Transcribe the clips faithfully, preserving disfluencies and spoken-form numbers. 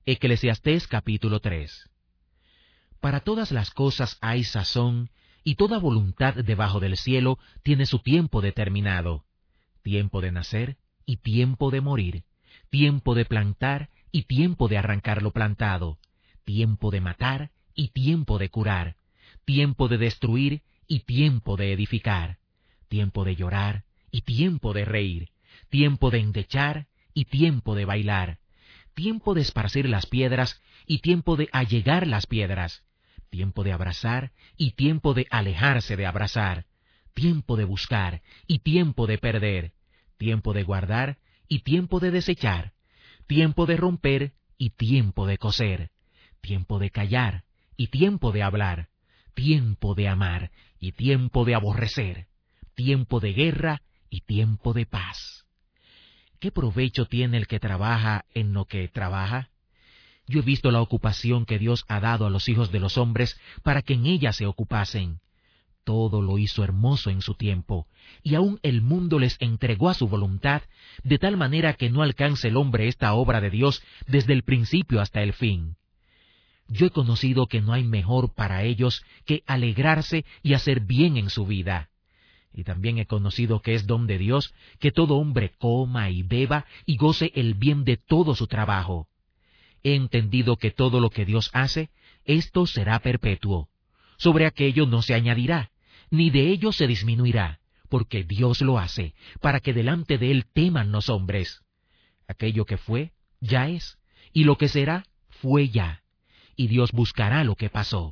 Eclesiastés capítulo tres. Para todas las cosas hay sazón, y toda voluntad debajo del cielo tiene su tiempo determinado. Tiempo de nacer y tiempo de morir, tiempo de plantar y tiempo de arrancar lo plantado, tiempo de matar y tiempo de curar, tiempo de destruir y tiempo de edificar, tiempo de llorar y tiempo de reír, tiempo de endechar y tiempo de bailar, tiempo de esparcir las piedras y tiempo de allegar las piedras, tiempo de abrazar y tiempo de alejarse de abrazar, tiempo de buscar y tiempo de perder, tiempo de guardar y tiempo de desechar, tiempo de romper y tiempo de coser, tiempo de callar y tiempo de hablar, tiempo de amar y tiempo de aborrecer, tiempo de guerra y tiempo de paz. ¿Qué provecho tiene el que trabaja en lo que trabaja? Yo he visto la ocupación que Dios ha dado a los hijos de los hombres para que en ella se ocupasen. Todo lo hizo hermoso en su tiempo, y aún el mundo les entregó a su voluntad, de tal manera que no alcance el hombre esta obra de Dios desde el principio hasta el fin. Yo he conocido que no hay mejor para ellos que alegrarse y hacer bien en su vida. Y también he conocido que es don de Dios que todo hombre coma y beba y goce el bien de todo su trabajo. He entendido que todo lo que Dios hace, esto será perpetuo. Sobre aquello no se añadirá, ni de ello se disminuirá, porque Dios lo hace, para que delante de él teman los hombres. Aquello que fue, ya es, y lo que será, fue ya, y Dios buscará lo que pasó.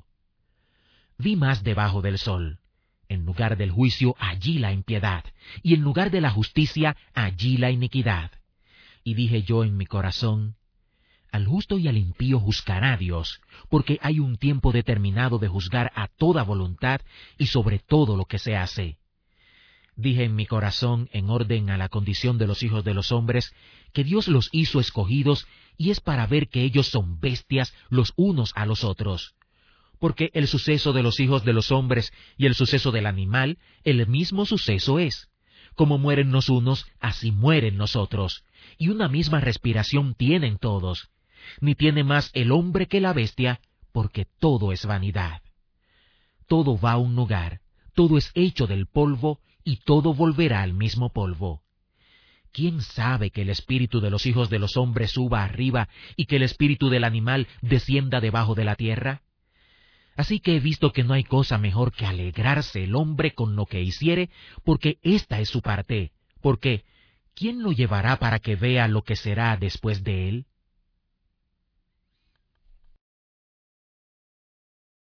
Vi más debajo del sol. En lugar del juicio, allí la impiedad, y en lugar de la justicia, allí la iniquidad. Y dije yo en mi corazón, al justo y al impío juzgará Dios, porque hay un tiempo determinado de juzgar a toda voluntad y sobre todo lo que se hace. Dije en mi corazón, en orden a la condición de los hijos de los hombres, que Dios los hizo escogidos, y es para ver que ellos son bestias los unos a los otros. Porque el suceso de los hijos de los hombres y el suceso del animal, el mismo suceso es. Como mueren los unos, así mueren los otros, y una misma respiración tienen todos. Ni tiene más el hombre que la bestia, porque todo es vanidad. Todo va a un lugar, todo es hecho del polvo, y todo volverá al mismo polvo. ¿Quién sabe que el espíritu de los hijos de los hombres suba arriba, y que el espíritu del animal descienda debajo de la tierra? Así que he visto que no hay cosa mejor que alegrarse el hombre con lo que hiciere, porque esta es su parte. Porque, ¿quién lo llevará para que vea lo que será después de él?